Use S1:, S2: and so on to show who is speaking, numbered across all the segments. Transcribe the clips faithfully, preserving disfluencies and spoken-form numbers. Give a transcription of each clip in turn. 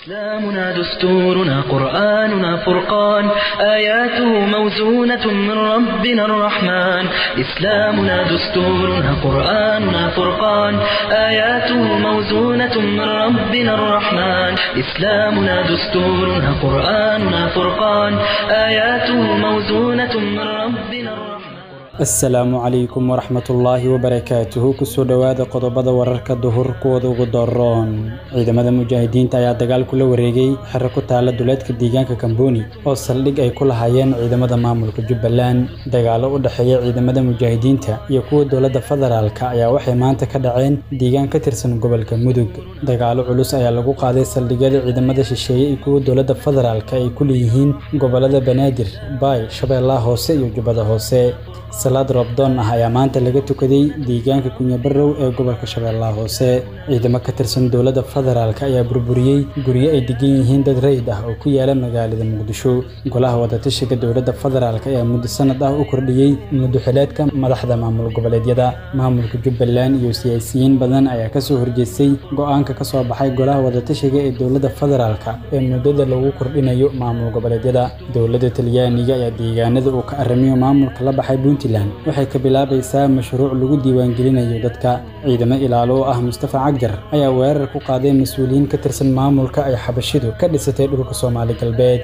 S1: إسلامنا دستورنا قرآننا فرقان آياته موزونة من ربنا الرحمن إسلامنا دستورنا قرآننا فرقان آياته موزونة من ربنا الرحمن إسلامنا دستورنا قرآننا فرقان آياته موزونة من ربنا الرحمن
S2: السلام عليكم ورحمة الله وبركاته كسو دوادا قضبادا ورركا دهور كودا وغداران عيدما دا مجاهدين تايا دقال كل وريقي حركو تالا دولادك ديگانكا كامبوني او ساليق اي كل هايان عيدما دا مامولك جبالان دقالا ودحيا عيدما دا مجاهدين تا يكو دولادا فدرالكا ايا وحي مانتا كدعين ديگانكا ترسن قبالكا مدوك دقالا علوس ايا لغو قادي ساليقا عيدما دا شيشي يكو دولادا فدرالكا اي كل يهين قبالا بنادر باي شبه الله هوسي يجبادا هوسي salaad rabdoon ah ayaa maanta laga tukaday deegaanka Kunya Barrow ee gobolka Shabeellaha Hoose ciidamo ka tirsan dawladda federaalka ayaa burburiyay guriyo ay degan yihiin dad rayid ah oo ku yaala magaalada Muqdisho golaha wadatashiga dawladda federaalka ayaa muddo sanad ah u kordhiyay muddo xileedka madaxda maamul goboleedyada maamulka Jubbaland iyo siyaasiyiin badan ayaa ka soo horjeestay go'aanka ka soo baxay golaha wadatashiga ee dawladda federaalka ee muddada lagu kordhinayo maamul goboleedyada dawladda Talyaaniga ayaa deegaanada uu ka aramiyo maamulka la baxay waxay ka bilaabaysaa mashruuc lagu diiwaan gelinayo dadka ciidamo ilaalo ah Mustafa Cagjar ayaa weerar ku qaaday mas'uuliyiin ka tirsan maamulka ay xabashidu ka dhisatay dhulka Soomaali galbeed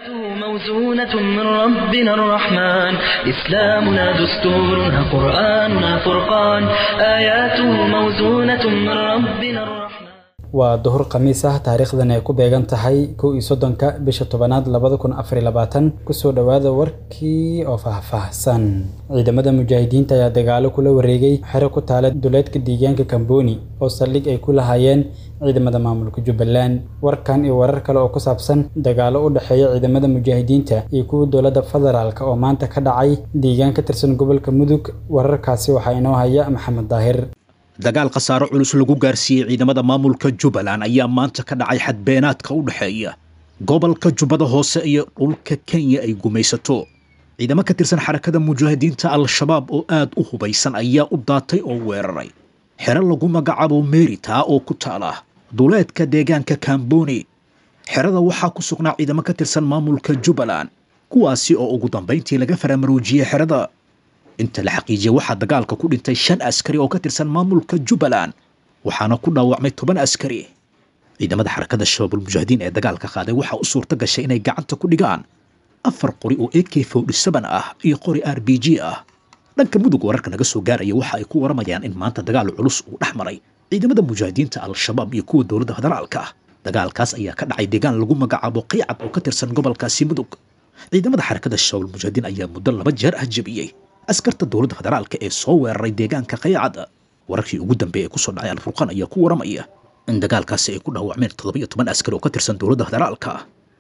S1: موزونة من ربنا الرحمن إسلامنا دستورنا قرآننا فرقان آياته موزونة من ربنا الرحمن
S2: waa duhur khamiis ah taariikhdan ay ku beegan tahay kow iyo soddonka bisha tobanaad labada kun afar iyo labaatan kusoo dhawaada warkii oo faahfaahsan ciidamada mujaahidiinta ayaa dagaalo kula wareegay xero ku taala duleedka deegaanka Kamboni oo saldhig ay ku lahaayeen ciidamada maamulka Jubbaland warkan iyo warar kale oo ku saabsan dagaalo u dhaxeeya ciidamada mujaahidiinta iyo kuwa dawladda federaalka oo maanta ka dhacay deegaanka tirsan gobolka Mudug wararkaasi waxa inoo haya Maxamed Daahir
S3: dagaal qasaaro culus lagu gaarsiiyay ciidamada maamulka Jubbaland ayaa maanta ka dhacay xadbeenaadka u dhaxeeya gobolka Jubbada Hoose iyo dhulka Kenya ay gumaysato ciidamo ka tirsan xarakada mujaahidiinta al-shabaab oo aad u hubaysan ayaa u daatay oo weeraray xero lagu magacaabo Merita oo ku taala duleedka deegaanka Kamboni xerada waxaa ku sugnaa ciidamo ka tirsan maamulka Jubbaland kuwaasi oo ugu dambeyntii laga faramaroojiyay xerada inta la xaqiijiyay waxa dagaalka ku dhintay shan askari oo ka tirsan maamulka Jubbaland waxaana ku dhaawacmay toban askari ciidamada xarakada shabaabul mujaahidiin ee dagaalka qaaday waxa u suurta gashay inay gacanta ku dhigaan afar qori oo A K forty-seven ah iyo qori R P G ah dhanka mudug wararka naga soo gaaraya waxa ay ku waramayaan in maanta dagaal culus uu dhaxmaray ciidamada mujaahidiinta al-shabaab iyo kuwa dawladda federaalka dagaalkaas ayaa ka dhacay deegaan lagu magacaabo Qiicad oo ka tirsan gobolkaasi mudug ciidamada xarakada shabaabul mujaahidiin ayaa muddo laba jeer ah jabiyay askarta dawladda federaalka ee soo weeraray deegaanka Qiicad wararkii ugu dambeeyay ku soo dhacay al-Furqaan ayaa ku waramaya in dagaalkaasi ay ku dhaawacmeen toddoba iyo toban askari oo ka tirsan dawladda federaalka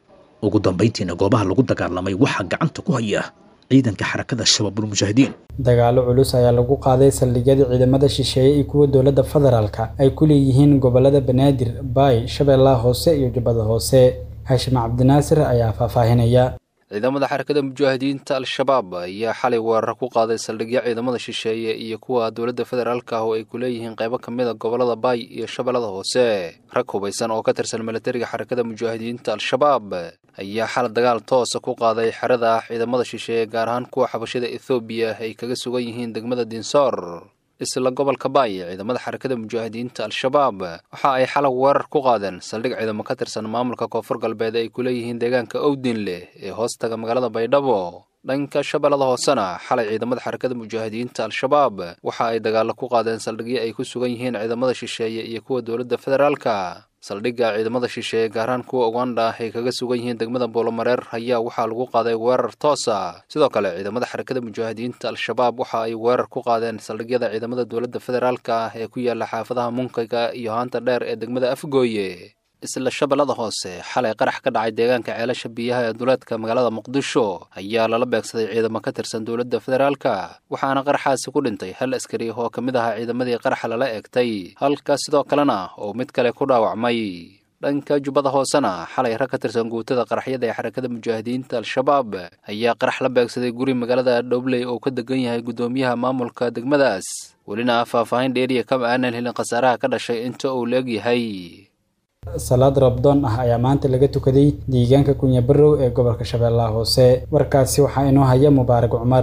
S3: ugu dambeyntiina goobaha lagu dagaalamay waxa gacanta ku haya ciidanka xarakada shabaabul mujaahidiin
S2: dagaalo culus ayaa lagu qaaday saldhigyada ciidamada shisheeye iyo kuwa dawladda federaalka ay ku leeyihiin gobolada Banaadir Baay Shabeellaha Hoose iyo Jubbada Hoose Hashim Cabdinaasir ayaa faahfaahinaya
S4: ciidamada xarakada mujaahidiinta al-shabaab ayaa xalay weerar ku qaaday saldhigyo ciidamada shisheeye iyo kuwa dawladda federaalka ah oo ay ku leeyihiin qaybo ka mid ah gobolada Baay iyo Shabeellada Hoose rag hubaysan oo ka tirsan militariga xarakada mujaahidiinta al-shabaab ayaa xal dagaal toos ah ku qaaday xerada ciidamada shisheeye gaar ahaan kuwa xabashada Ethiopia ay kaga sugan yihiin degmada Dinsoor isla gobolka Baay ciidamada xarakada mujaahidiinta al-shabaab waxa ay xalay weerar ku qaadeen saldhig ciidamo ka tirsan maamulka koonfur galbeed ay ku leeyihiin deegaanka Owdinle ee hoostaga magaalada Baydhabo dhanka Shabeellada Hoosena xalay ciidamada xarakada mujaahidiinta al-shabaab waxa ay dagaal ku qaadeen saldhigyo ay ku sugan yihiin ciidamada shisheeye iyo kuwa dawladda federaalka saldhigga ciidamada shisheeye gaar ahaan kuwa Uganda ay kaga sugan yihiin degmada Boolomareer ayaa waxaa lagu qaaday weerar toos ah sidoo kale ciidamada xarakada mujaahidiinta al-shabaab waxa ay weerar ku qaadeen saldhigyada ciidamada dawladda federaalka ah ee ku yaala xaafadaha Munkayga iyo Haanta Dheer ee degmada Afgooye isla Shabeellada Hoose xalay qarax ka dhacay deegaanka ceelasha biyaha ee duleedka magaalada Muqdisho ayaa lala beegsaday ciidamo ka tirsan dawladda federaalka waxaana qaraxaasi ku dhintay hal askari oo kamid ah ciidamadii qaraxa lala eegtay halka sidoo kalena oo mid kale ku dhaawacmay dhanka Jubbada Hoosena xalay rag ka tirsan guutada qaraxyada ee xarakada mujaahidiinta al-shabaab ayaa qarax la beegsaday guri magaalada Dowley oo ka degan yahay gudoomiyaha maamulka degmadaas walina faahfaahin dheeriya kama aanan helin khasaaraha ka dhashay inta uu leegyahay
S2: salaad rabdoon ah ayaa maanta laga tukaday deegaanka Kunyabarow ee gobolka Shabeellaha Hoose. warkaasi waxaa inoo haya Mubaarak Cumar.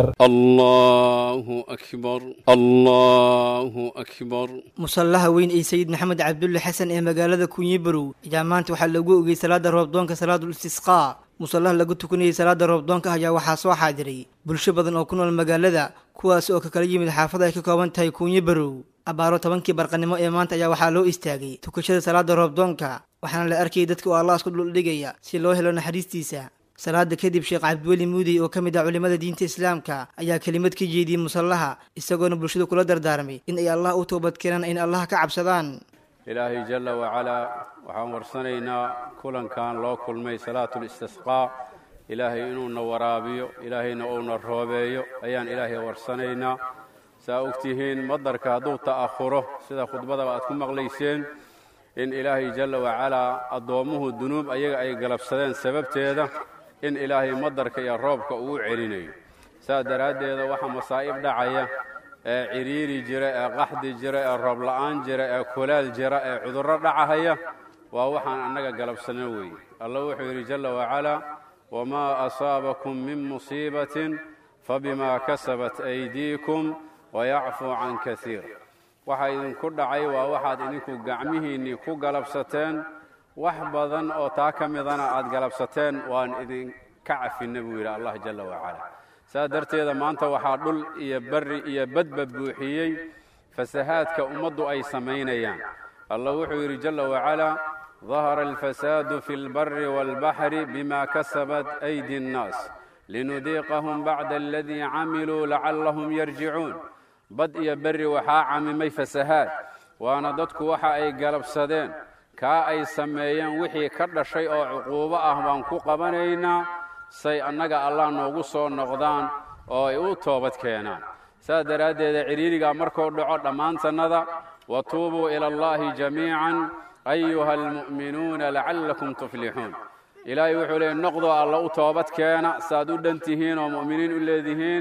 S5: Allahu akbar, Allahu akbar.
S6: musallaha weyn ee Sayid Maxamed Cabdulle Xasan ee magaalada Kunyabarow ayaa maanta waxaa lagu ogay salaada rabdoonka salaadul istisqaa. musallaha lagu tukanayay salaada rabdoonka ayaa waxaa soo xaadiray bulsho badan oo ku nool magaalada, kuwaas oo ka kala yimid xaafadaha ay ka kooban tahay Kunyabarow. abaaro tobankii barqanimo ee maanta ayaa waxaa loo istaagay tukashada salaada rabdoonka, waxaana la arkayay dadka oo Allah isku dhul dhigaya si loo helo naxariistiisa. salaada kadib Sheekh Cabdiweli Muudey oo kamid ah culimada diinta Islaamka ayaa kelimad ka jeediyay musallaha, isagoona bulshada kula dardaarmay in ay Allah u toobad keenaan in Allah ka cabsadaan.
S5: ilaahi jalla wa ala waxaan warsanaynaa kulankan loo kulmay salaatul istisqaa, ilaahay inuu na waraabiyo, ilaahayna uu na roobeeyo ayaan ilaahay warsanaynaa. saa ogtihiin madarka hadduu ta'akhuro sida khudbadaba aad ku maqlayseen in ilaahay jalla wa ala addoomuhu dunuub ayaga ay galabsadeen sababteeda in ilaahay madarka iyo roobka uu celinayo. saa daraaddeeda waxa masaa'ib dhacaya ee ciriiri jira ee qaxdi jira ee roob la'aan jira ee kulaal jira ee cudurro dhacahaya waa waxaan annaga galabsano weeye. allah wuxuu yidhi jalla wa ala wamaa asaabakum min musiibatin fabimaa kasabat aydiikum wayacfuu can kasiir. waxa idinku dhacay waa waxaad idinku gacmihiinnii ku galabsateen, wax badan oo taa ka midana aad galabsateen waan idinka cafinna buu yidhi allah jalla wa ala. saa darteeda maanta waxaa dhul iyo barri iyo badba buuxiyey fasahaadka ummaddu ay samaynayaan. allah wuxuu yidhi jalla wa ala ظهر الفساد في البر والبحر بما كسبت أيدي الناس لنذيقهم بعد الذي عملوا لعلهم يرجعون. bad iyo berri waxaa camimay fasahaad, waana dadku waxa ay galabsadeen kaa ay sameeyeen wixii ka dhashay oo cuquubo ah baan ku qabanaynaa say annaga allah noogu soo noqdaan oo ay u toobad keenaan. saa daraaddeeda ciriirigaa markuu dhaco dhammaantannada watuubuu ila allahi jamiican ayuha almu'minuuna lacallakum tuflixuun. ilaahay wuxuu leeyay noqdoo alla u toobad keena saad u dhan tihiin oo mu'miniin u leedihiin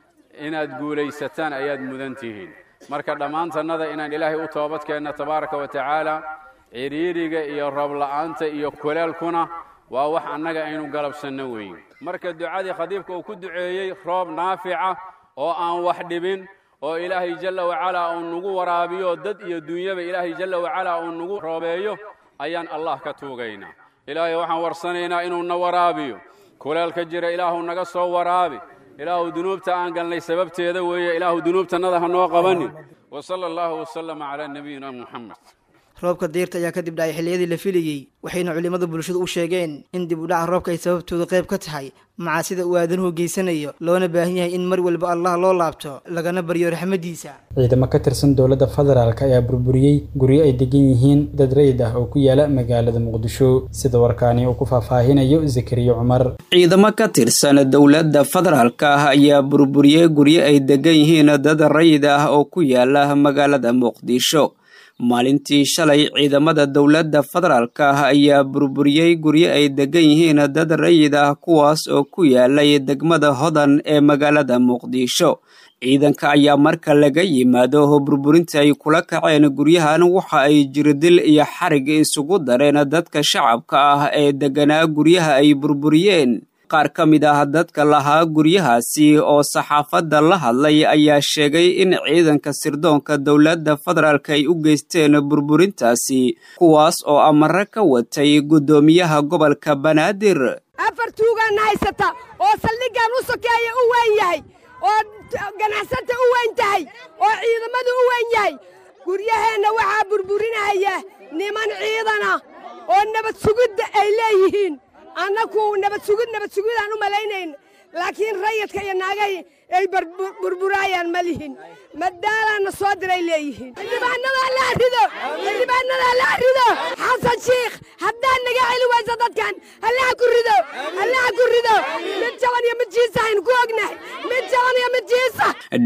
S5: inaad guulaysataan ayaad mudan tihiin. marka dhammaantannada inaan ilaahay u toobad keenna tabaaraka wa tacaala, ciriiriga iyo roob la'aanta iyo kulaalkuna waa wax annaga aynu galabsanno weeye. marka ducadii khadiibka uu ku duceeyey roob naafica oo aan wax dhibin oo ilaahay jalla wa ala uu nagu waraabiyo dad iyo dunyaba ilaahay jalla wa ala uu nagu roobeeyo ayaan allah ka tuugaynaa. ilaahay waxaan warsanaynaa inuu na waraabiyo kulaalka jira, ilaahu naga soo waraabi, ilaahu dunuubta aan galnay sababteeda weeye, ilaahu dunuubtannada ha noo qabanin. wa sala allahu wasalama calaa nabiyina muxamed.
S6: roobka deyrta ayaa kadib dhacay xilliyadii la filayey, waxayna culimmada bulshada u sheegeen in dib u dhaca roobka ay sababtooda qayb ka tahay macaasida uu aadanuhu geysanayo, loona baahan yahay in mar walba allah loo laabto lagana baryo raxmadiisa.
S2: ciidamo ka tirsan dowladda federaalka ayaa burburiyey guryo ay degan yihiin dad rayid ah oo ku yaala magaalada Muqdisho, sida warkaani uu ku faahfaahinayo Zakariya Cumar.
S7: ciidamo ka tirsan dowladda federaalka ah ayaa burburiyey guryo ay degan yihiin dad rayid ah oo ku yaala magaalada Muqdisho. maalintii shalay ciidamada dowladda federaalka ah ayaa burburiyey guryo ay degan yihiin dad rayid ah kuwaas oo ku yaalay degmada Hodan ee magaalada Muqdisho. ciidanka ayaa marka laga yimaado burburinta ay kula kaceen guryahan waxa ay jirdil iyo xarig isugu dareen dadka shacabka ah ee deganaa guryaha ay burburiyeen. qaar ka mid ah dadka lahaa guryahaasi oo saxaafadda la hadlay ayaa sheegay in ciidanka sirdoonka dowladda federaalka ay u geysteen burburintaasi, kuwaas oo amare ka watay guddoomiyaha gobolka Banaadir.
S8: afar tuugaan haysata oo saldhigaan u sokeeya u weyn yahay oo ganacsata u weyn tahay oo ciidamadu u weyn yahay. guryaheenna waxaa burburinaya niman ciidana oo nabad sugidda ay leeyihiin. annagu nabad sugid nabad sugidaan u malaynayn, laakiin rayidka iyo naagay ay burburaayaan ma lihin. madaalaana soo diray leeyihiin. xildhibaanada la rido, xildhibaanada la rido. xasan sheekh haddaan naga celi waysa dadkan allaha ku rido, allaha ku rido. mid jaban iyo mid jiisa aynu ku ognahay, mid jaban iyo mid jiisa.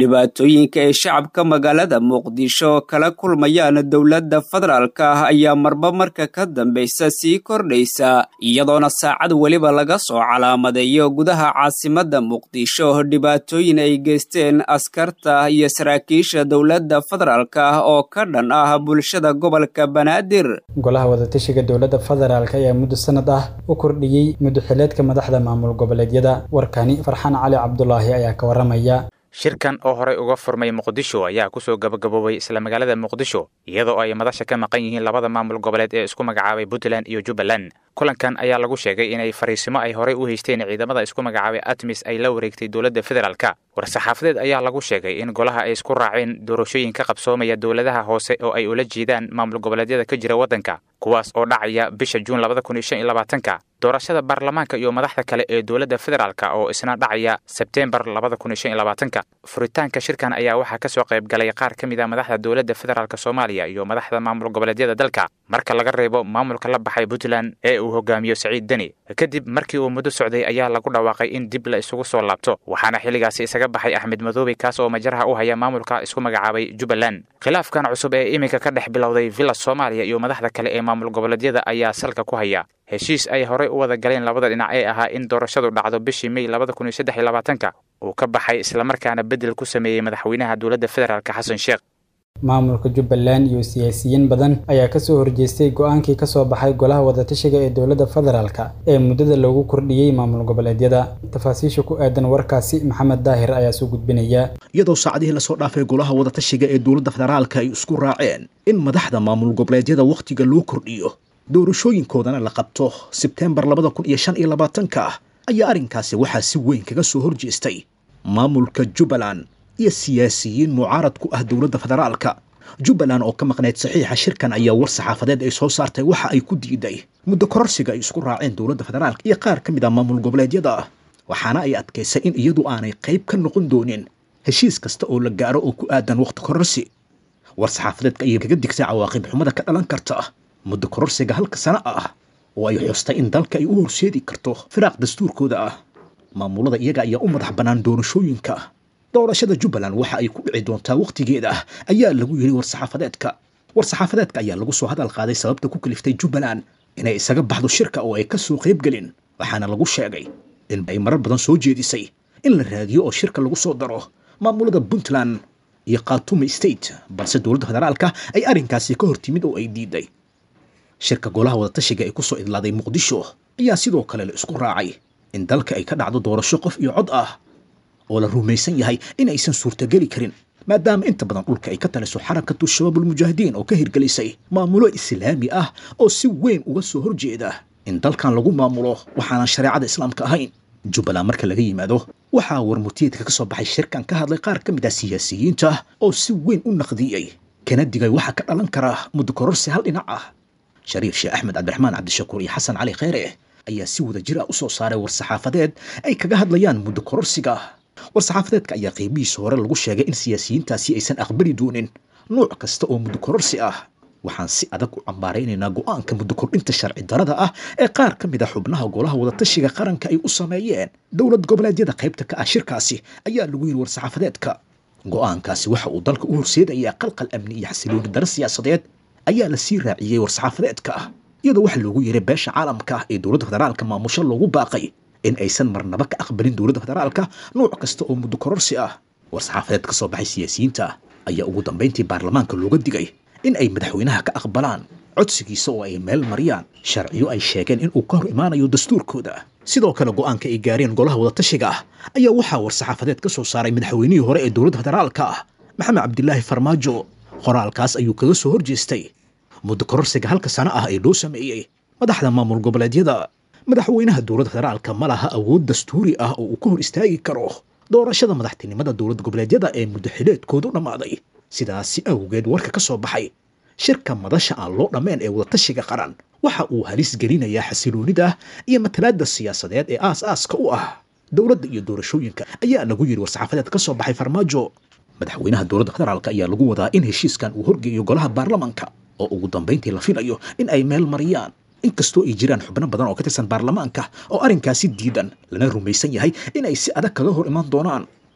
S7: dhibaatooyinka ay shacabka magaalada muqdisho kala kulmayaan dowladda federaalka ah ayaa marba marka ka dambaysa sii kordhaysa iyadoona saacad weliba laga soo calaamadeeyo gudaha caasimadda muqdisho dhibaatooyin ay geysteen askarta iyo saraakiisha dowladda federaalka ah oo ka dhan ah bulshada gobolka banaadir
S2: golaha wadatashiga dowladda federaalka ayaa muddo sanad ah u kordhiyey muddaxileedka madaxda maamul goboleedyada warkani farxaan cali cabdulaahi ayaa ka waramaya
S9: shirkan oo horey uga furmay muqdisho ayaa kusoo gabagaboobay isla magaalada muqdisho iyadoo ay madasha ka maqan yihiin labada maamul goboleed ee isku magacaabay puntland iyo jubbaland kulankan ayaa lagu sheegay inay fariisimo ay horey u haysteen ciidamada isku magacaabay atmis ay la wareegtay dowladda federaalka war-saxaafadeed ayaa lagu sheegay in golaha ay isku raaceen doorashooyin ka qabsoomaya dowladaha hoose oo ay ula jeedaan maamul goboleedyada ka jira waddanka kuwaas oo dhacaya bisha juun labada kun iyo shan iyo labaatanka doorashada baarlamaanka iyo madaxda kale ee dowladda federaalka oo isna dhacaya sebteembar labada kun iyo shan iyo labaatanka furitaanka shirkan ayaa waxaa ka soo qayb galay qaar ka mid a madaxda dowladda federaalka soomaaliya iyo madaxda maamul goboleedyada dalka marka laga reebo maamulka la baxay puntland ee uu hogaamiyo Saciid Deni kadib markii uu muddo socday ayaa lagu dhawaaqay in dib la isugu soo laabto waxaana xilligaasi isaga baxay Axmed Madoobe kaas oo majaraha u haya maamulka isku magacaabay Jubbaland khilaafkan cusub ee iminka ka dhex bilowday Villa Soomaaliya iyo madaxda kale ee maamul goboleedyada ayaa salka ku haya heshiis ay horey u wada galeen labada dhinac ee ahaa in doorashadu dhacdo bishii May labada kun iyo saddex iyo labaatanka uu ka baxay isla markaana bedel ku sameeyay madaxweynaha dowladda federaalka Xasan Sheekh
S2: maamulka Jubbaland iyo siyaasiyiin badan ayaa ka soo horjeestay go'aankii ka soo baxay golaha wadatashiga ee dowladda federaalka ee muddada lagu kordhiyay maamul goboleedyada tafaasiisha ku aadan warkaasi Maxamed Daahir ayaa soo gudbinaya
S3: iyadoo saacadihii la soo dhaafay golaha wadatashiga ee dowladda federaalka ay isku raaceen in madaxda maamul goboleedyada waqtiga loo kordhiyo doorashooyinkoodana la qabto Sebteembar labada kun iyo shan iyo labaatanka ayaa arrinkaasi waxaa si weyn kaga soo horjeestay maamulka Jubbaland iyo siyaasiyiin mucaarad ku ah dowladda federaalka Jubbaland oo ka maqnayd saxiixa shirkan ayaa war saxaafadeed ay soo saartay waxa ay ku diiday muddo kororsiga ay isku raaceen dowladda federaalka iyo qaar ka mid ah maamul goboleedyada waxaana ay adkaysay in iyadu aanay qayb ka noqon doonin heshiis kasta oo la gaaro oo ku aadan waqti kororsi war saxaafadeedka ayaa kaga digtay cawaaqib xumada ka dhalan karta muddo kororsiga halka sano ah oo ay xustay in dalka ay u horseedi karto firaaq dastuurkooda ah maamulada iyaga ayaa u madax bannaan doorashooyinka doorashada Jubbaland waxa ay ku dhici doontaa waqtigeeda ayaa lagu yiri war saxaafadeedka war saxaafadeedka ayaa lagu soo hadal qaaday sababta ku kaliftay Jubbaland inay isaga baxdo shirka oo ay ka soo qayb galin waxaana lagu sheegay in ay marar badan soo jeedisay in la raadiyo oo shirka lagu soo daro maamulada Puntland iyo Khartoum State balse dowladda federaalka ay arrinkaasi ka hortimid oo ay diiday shirka golaha wadatashiga ay ku soo idlaaday Muqdisho ayaa sidoo kale la isku raacay in dalka ay ka dhacdo doorasho qof iyo cod ah oo la rumaysan yahay in aysan suurtageli karin maadaama inta badan dhulka ay ka taliso xarakatu shabaabul mujaahidiin oo ka hirgelisay maamulo islaami ah oo si weyn uga soo horjeeda in dalkan lagu maamulo waxaana shariicada islaamka ahayn Jubbaland marka laga yimaado waxaa warmutiyeedka ka soo baxay shirkan ka hadlay qaar ka mid ah siyaasiyiinta oo si weyn u naqdiyay kana digay waxa ka dhalan kara muddo kororsi hal dhinac ah Shariif Sheekh Axmed Cabdiraxmaan Cabdishakuur iyo Xasan Cali Khayre ayaa si wada jir ah u soo saaray war saxaafadeed ay kaga hadlayaan muddo kororsiga war saxaafadeedka ayaa qiimihiisa hore lagu sheegay in siyaasiyiintaasi aysan aqbali doonin nooc kasta oo muddo kororsi ah waxaan si adag u cambaaraynaynaa go'aanka muddo kordhinta sharci darada ah ee qaar ka mid ah xubnaha golaha wadatashiga qaranka ay u sameeyeen dowlad goboleedyada qaybta ka ah shirkaasi ayaa lagu yiri war saxaafadeedka go'aankaasi waxa uu dalka u horseedayaa qalqal amni iyo xasilooni darro siyaasadeed ayaa la sii raaciyay war saxaafadeedka iyadoo waxa loogu yeeray beesha caalamka ee dowladda federaalka maamusho loogu baaqay in aysan marnaba ka aqbalin dowladda federaalka nooc kasta oo muddo kororsi ah war saxaafadeed ka soo baxay siyaasiyiinta ayaa ugu dambeyntii baarlamaanka looga digay in ay madaxweynaha ka aqbalaan codsigiisa oo ay meel mariyaan sharciyo ay sheegeen in uu ka hor imaanayo dastuurkooda sidoo kale go'aanka ay gaareen golaha wadatashiga ayaa waxaa war saxaafadeed ka soo saaray madaxweynihii hore ee dowladda federaalka Maxamed Cabdilaahi Farmaajo qoraalkaas ayuu kaga soo horjeestay muddo kororsiga halka sano ah ee loo sameeyay madaxda maamul goboleedyada madaxweynaha dowladda federaalka ma laha awood dastuuri ah oo uu ka hor istaagi karo doorashada madaxtinimada dowlad goboleedyada ee muddo xileedkoodu dhamaaday sidaasi awgeed warka ka soo baxay shirka madasha aan loo dhameen ee wadatashiga qaran waxa uu halis gelinayaa xasiloonida iyo matalaadda siyaasadeed ee aas-aaska u ah dowladda iyo doorashooyinka ayaa lagu yiri war saxaafadeed ka soo baxay Farmaajo madaxweynaha dowladda federaalka ayaa lagu wadaa in heshiiskan uu horgeeyo golaha baarlamaanka oo ugu dambeyntii la filayo in ay meel mariyaan inkastoo ay jiraan xubno badan oo ka tirsan baarlamaanka oo arrinkaasi diidan lana rumaysan yahay in ay si adag kaga hor imaan doonaan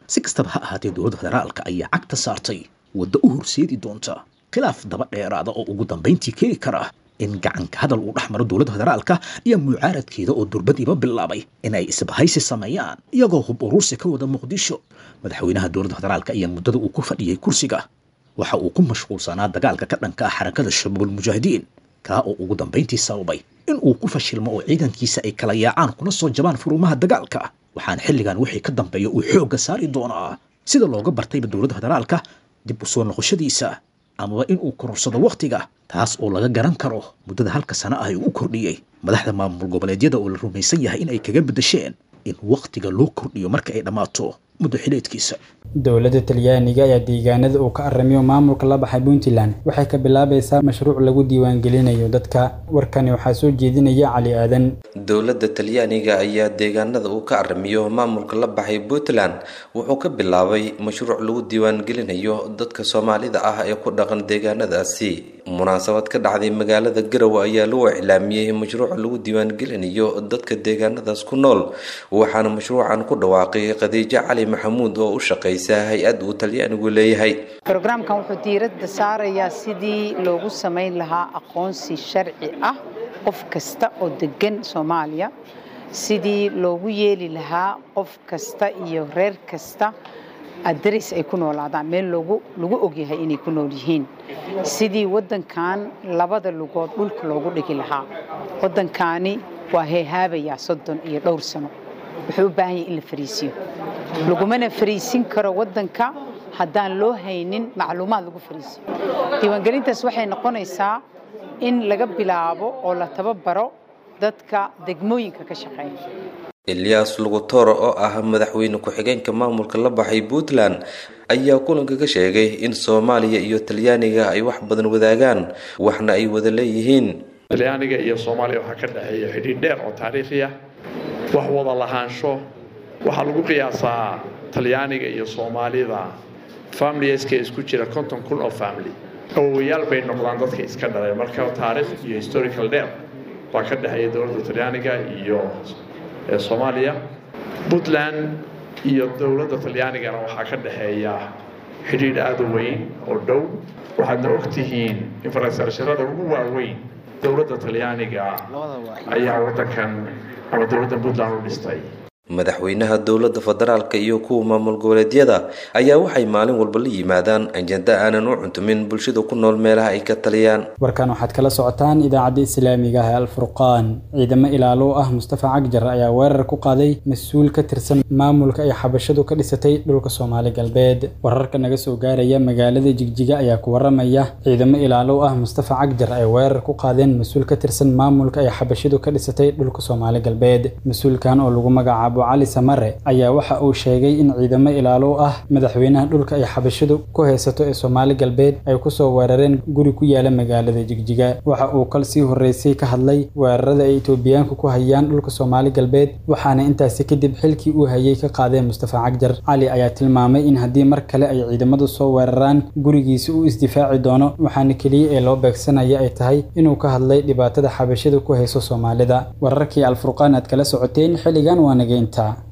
S3: si kastaba ha ahaatee dowladda federaalka ayaa cagta saartay waddo u horseedi doonta khilaaf daba dheeraada oo ugu dambayntii keeni kara in gacanka hadal uu dhex maro dowladda federaalka iyo mucaaradkeeda oo durbadiiba bilaabay in ay isbahaysi sameeyaan iyagoo hub uruursi ka wada muqdisho madaxweynaha dowladda federaalka ayaa muddada uu ku fadhiyey kursiga waxa uu ku mashquulsanaa dagaalka ka dhanka ah xarakada shabaabul mujaahidiin kaa oo ugu dambayntii sababay in uu ku fashilmo oo ciidankiisa ay kala yaacaan kuna soo jabaan furumaha dagaalka waxaan xilligan wixii ka dambeeya uu xoogga saari doonaa sida looga bartayba dowladda federaalka dib u soo noqoshadiisa amaba in uu korursado wakhtiga taas oo laga garan karo muddada halka sano ah uu u kordhiyey madaxda maamul goboleedyada oo la rumaysan yahay in ay kaga beddesheen in wakhtiga loo kordhiyo marka ay dhammaato muddo xileedkiisa
S2: dowladda talyaaniga ayaa deegaanada uu ka aramiyo maamulka la baxay puntland waxay ka bilaabaysaa mashruuc lagu diiwaangelinayo dadka warkani waxaa soo jeedinaya cali aadan
S10: dowladda talyaaniga ayaa deegaanada uu ka aramiyo maamulka la baxay puntland wuxuu ka bilaabay mashruuc lagu diiwaangelinayo dadka soomaalida ah ee ku dhaqan deegaanadaasi munaasabad ka dhacday magaalada garowe ayaa lagu iclaamiyey mashruuc lagu diiwaangelinayo dadka deegaanadaas ku nool waxaana mashruucan ku dhawaaqay khadiijo cali maxamuud oo u shaqeysa hay-ad uu talyaanigu leeyahay
S11: programkan wuxuu diiradda saarayaa sidii loogu samayn lahaa aqoonsi sharci ah qof kasta oo degan Soomaaliya sidii loogu yeeli lahaa qof kasta iyo reer kasta adres ay ku noolaadaan meel loogu lagu ogyahay inay ku nool yihiin sidii wadankan labada lugood dhulka loogu dhigi lahaa wadankani waa heehaabaya soddon iyo dhowr sano wuxuu u baahan yahay in la fariisiyo lagumana fariisin karo wadanka haddaan loo haynin macluumaad lagu fariisiyo diiwaangelintaas waxay noqonaysaa in laga bilaabo oo la tababaro dadka degmooyinka ka shaqeeya
S10: Elias Lugutoro oo ah madaxweyne ku-xigeenka maamulka la baxay Puntland ayaa kulanka ka sheegay in Soomaaliya iyo Talyaaniga ay wax badan wadaagaan waxna ay wada leeyihiin
S12: Talyaaniga iyo Soomaaliya waxa ka dhaxeeya xidhiidh dheer oo taariikhi ah wax wada lahaansho waxa lagu qiyaasaa Talyaaniga iyo Soomaalida familieska isku jira konton kun oo family awooyaal bay noqdaan dadka iska dhalay marka taariikh iyo historical dheer waa ka dhaxeeya dowladda Talyaaniga iyo Soomaaliya Puntland iyo dowladda Talyaaniga waxa ka dhaxeeya xidhiidh aad u weyn oo dhow waxaad ogtihiin infrastructure-da ugu waaweyn dowladda Talyaaniga ayaa wadankan ama dowladda Puntland u dhistay
S10: madaxweynaha dowladda federaalka iyo kuwa maamul goboleedyada ayaa waxay maalin walba la yimaadaan ajenda aanan u cuntumin bulshada ku nool meelaha ay ka taliyaan
S2: warkan waxaad kala socotaan idaacadda islaamiga ah Al-Furqaan ciidamo ilaalo ah Mustafa Cagjar ayaa weerar ku qaaday mas'uul ka tirsan maamulka ay xabashadu ka dhisatay dhulka Soomaali galbeed wararka naga soo gaaraya magaalada Jigjiga ayaa ku waramaya ciidamo ilaalo ah Mustafa Cagjar ay weerar ku qaadeen mas'uul ka tirsan maamulka ay xabashadu ka dhisatay dhulka Soomaali galbeed mas'uulkan oo lagu magacaabo Ali Samare ayaa waxa uu sheegay in ciidamo ilaalo ah madaxweynaha dhulka ay xabashadu ku haysato ee Soomaali galbeed ay ku soo weerareen guri ku yaala magaalada Jigjiga waxa uu kal sii horeysay ka hadlay weerarada ay Itoobiyaanku ku hayaan dhulka Soomaali galbeed waxaana intaas kadib xilkii uu hayay ka qaadeen Mustafa Cagjar Ali ayaa tilmaamay in haddii mar kale ay ciidamadu soo weeraraan gurigiisa uu isdifaaci doono waxaana kaliya ee loo beegsanaya ay tahay inuu ka hadlay dhibaatada xabashadu ku hayso Soomaalida wararkii Al-Furqaan aad kala socoteen xilligan waa nageynta